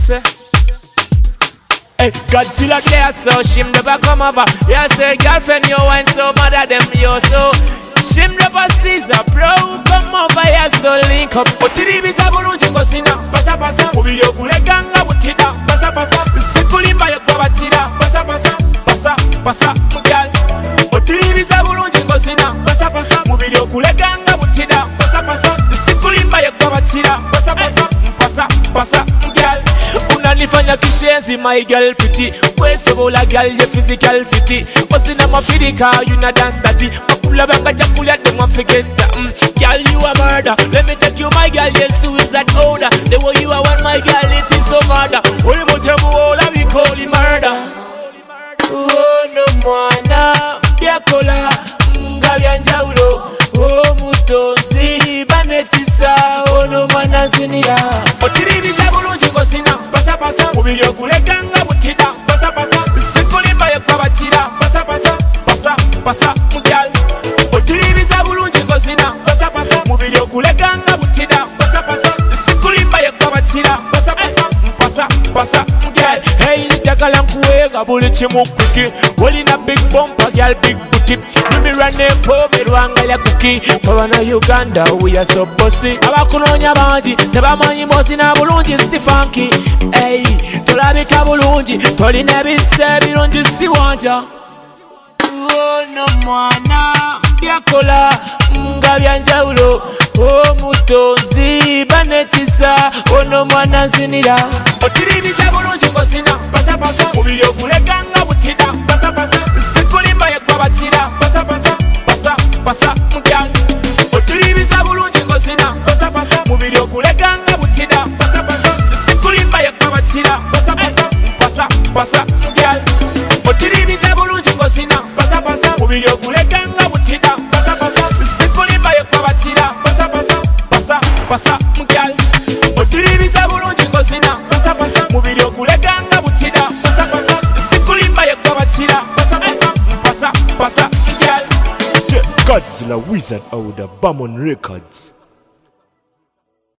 say. Hey, Godzilla there, so shim never come over. Yeah, say girlfriend, you wine so mad at them, yo, so shim never sees a bro, come over here, so link up. Otiri biza bulungi ngosina, pasa pasa, mubiri okuleganga butida, pasa pasa, sikulimba yekwabatira, pasa pasa, pasa pasa, mugyal. Otiri biza bulungi ngosina, pasa pasa, mubiri okuleganga butida, pasa pasa, sikulimba yekwabatira, pasa pasa, pasa pasa, mugyal. Unanifanya kishenzi my girl pretty. Wesobola girl your physical fitty. Wasina mafidika you na dance daddy. Makula banga chakula dem want forget that. Girl you a murder. Let me take you my girl yes to is that older. The way you are one my girl it is so murder. Only motemu ola we call it murder. Oh no mwana byakola ngabya njawulo. Oh mutonzi banetisa. Oh no mwana zinira. Otiribiza bulungi ngosina. Pasa pasa, mubiri okuleganga butida. Pasa pasa, sikulimba yekwabatira. Pasa pasa, pasa pasa, mugyal. Otiribiza bulungi ngosina. Pasa pasa, mubiri okuleganga butida. Pasa pasa, sikulimba yekwabatira. Pasa pasa, pasa pasa, mugyal. Hey, njagala nkuwega buli kimu quick. Olina big bumper, gyal big booty. Mimi rane pome rwanga cookie. For na Uganda we are so bossy. Abakunonya bangi tebamanyi bossy na bulungi si funky. Hey, tolabika bulungi tolina bisse birungi si wanja. Oh no mwana byakola nga byanjawulo. Oh mutonzi banetisa. Oh no mwana zinira. Otiribiza bulungi ngosina. Pasa pasa mubiri okuleganga butida. Pasa pasa sikulimba yekwabatira. Pasa pasa pasa pasa mugyal. Otiribiza bulungi ngosina. Pasa pasa mubiri okuleganga butida. Pasa pasa sikulimba yekwabatira. Pasa pasa pasa pasa mugyal. Otiribiza bulungi ngosina. Pasa pasa mubiri okuleganga butida. Pasa pasa sikulimba yekwabatira. Pasa pasa pasa pasa mugyal. Otiribiza bulungi ngosina. Pasa pasa mubiri okuleganga butida. Pasa pasa sikulimba yekwabatira. Pasa pasa pasa pasa mugyal. Godzilla Wizard out of Bamon Records.